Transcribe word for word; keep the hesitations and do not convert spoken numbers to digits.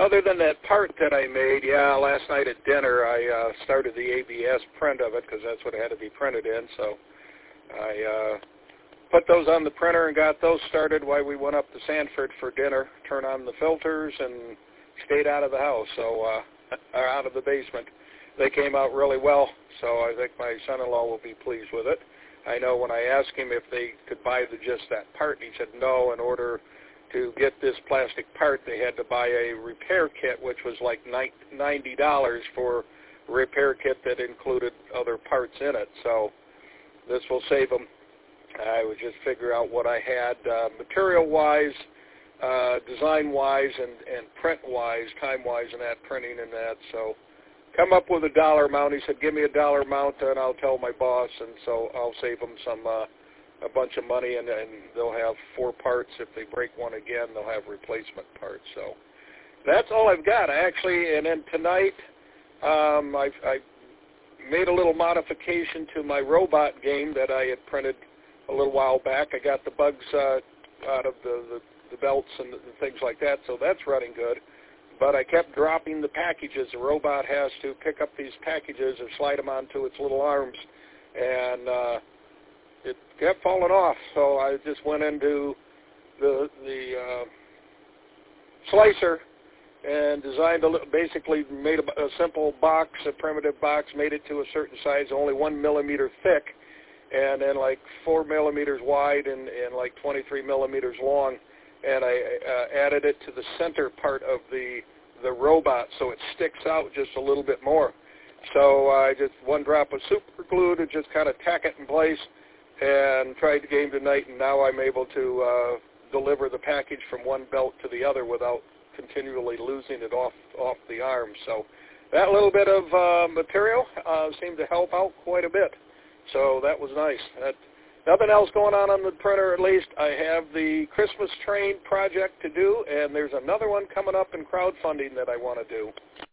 other than that part that I made, yeah, last night at dinner I uh, started the A B S print of it because that's what it had to be printed in. So I uh, put those on the printer and got those started while we went up to Sanford for dinner, turn on the filters, and stayed out of the house, so uh, or out of the basement. They came out really well, so I think my son-in-law will be pleased with it. I know when I asked him if they could buy the, just that part, he said no. In order to get this plastic part, they had to buy a repair kit, which was like ninety dollars for a repair kit that included other parts in it. So this will save them. I would just figure out what I had uh, material-wise, uh, design-wise, and, and print-wise, time-wise, and that, printing and that. So come up with a dollar amount. He said, give me a dollar amount, and I'll tell my boss, and so I'll save them some uh, a bunch of money, and, and they'll have four parts. If they break one again, they'll have replacement parts. So that's all I've got, actually. And then tonight, um, I, I made a little modification to my robot game that I had printed a little while back. I got the bugs uh, out of the, the, the belts and, the, and things like that, so that's running good. But I kept dropping the packages. The robot has to pick up these packages or slide them onto its little arms, and uh, it kept falling off. So I just went into the, the uh, slicer and designed a little, basically made a, a simple box, a primitive box, made it to a certain size, only one millimeter thick, and then like four millimeters wide and, and like twenty-three millimeters long, and I uh, added it to the center part of the the robot so it sticks out just a little bit more. So I just one drop of super glue to just kind of tack it in place, and tried the game tonight, and now I'm able to uh, deliver the package from one belt to the other without continually losing it off off the arm. So that little bit of uh, material uh, seemed to help out quite a bit. So that was nice. That, nothing else going on on the printer, at least. I have the Christmas train project to do, and there's another one coming up in crowdfunding that I want to do.